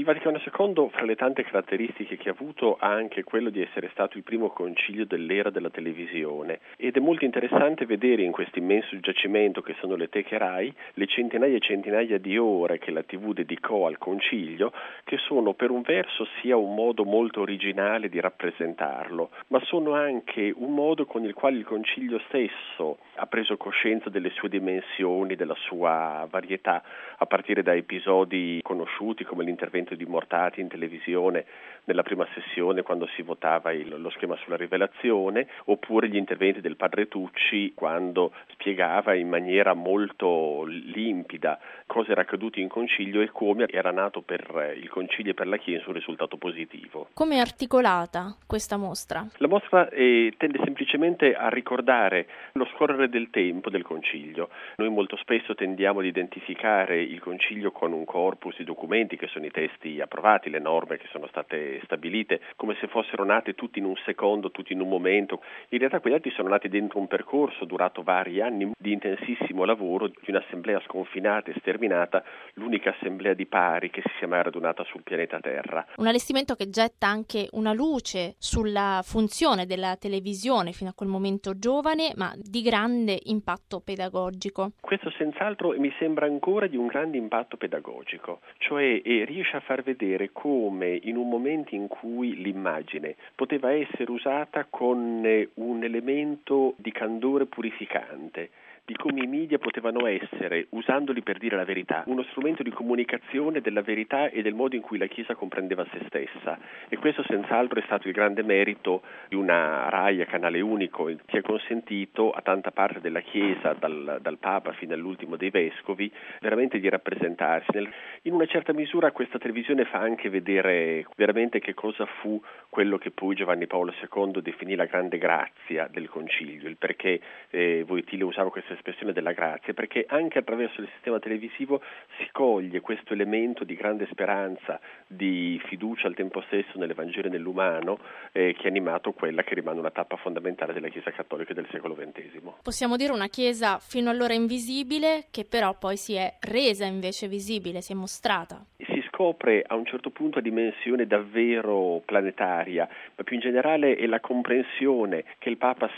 Vaticano II, fra le tante caratteristiche che ha avuto, ha anche quello di essere stato il primo concilio dell'era della televisione, ed è molto interessante vedere in questo immenso giacimento che sono le teche Rai le centinaia e centinaia di ore che la TV dedicò al concilio, che sono per un verso sia un modo molto originale di rappresentarlo, ma sono anche un modo con il quale il concilio stesso ha preso coscienza delle sue dimensioni, della sua varietà, a partire da episodi conosciuti come l'intervento di Mortati in televisione nella prima sessione quando si votava lo schema sulla rivelazione, oppure gli interventi del padre Tucci quando spiegava in maniera molto limpida cosa era accaduto in concilio e come era nato per il concilio e per la Chiesa un risultato positivo. Come è articolata questa mostra? La mostra tende semplicemente a ricordare lo scorrere del tempo del concilio. Noi molto spesso tendiamo ad identificare il concilio con un corpus di documenti che sono i testi approvati, le norme che sono state stabilite, come se fossero nate tutti in un secondo, tutti in un momento. In realtà quegli atti sono nati dentro un percorso durato vari anni di intensissimo lavoro, di un'assemblea sconfinata e sterminata, l'unica assemblea di pari che si sia mai radunata sul pianeta Terra. Un allestimento che getta anche una luce sulla funzione della televisione fino a quel momento giovane, ma di grande impatto pedagogico. Questo senz'altro mi sembra ancora di un grande impatto pedagogico, cioè riesce a far vedere come in un momento in cui l'immagine poteva essere usata con un elemento di candore purificante, di come i media potevano essere, usandoli per dire la verità, uno strumento di comunicazione della verità e del modo in cui la Chiesa comprendeva se stessa. E questo senz'altro è stato il grande merito di una Rai a canale unico che ha consentito a tanta parte della Chiesa, dal Papa fino all'ultimo dei Vescovi, veramente di rappresentarsi. In una certa misura questa televisione fa anche vedere veramente che cosa fu quello che poi Giovanni Paolo II definì la grande grazia del Concilio, il perché Wojtyla usava questa espressione della grazia, perché anche attraverso il sistema televisivo si coglie questo elemento di grande speranza, di fiducia al tempo stesso nell'Evangelo e nell'umano, che ha animato quella che rimane una tappa fondamentale della Chiesa cattolica del secolo XX. Possiamo dire una Chiesa fino allora invisibile, che però poi si è resa invece visibile, si è mostrata. Scopre a un certo punto a dimensione davvero planetaria, ma più in generale è la comprensione che il Papa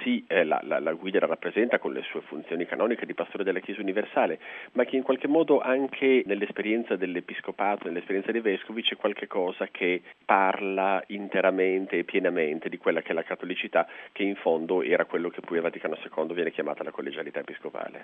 la guida la rappresenta con le sue funzioni canoniche di pastore della Chiesa universale, ma che in qualche modo anche nell'esperienza dell'Episcopato, nell'esperienza dei Vescovi c'è qualche cosa che parla interamente e pienamente di quella che è la cattolicità, che in fondo era quello che poi a Vaticano II viene chiamata la collegialità episcopale.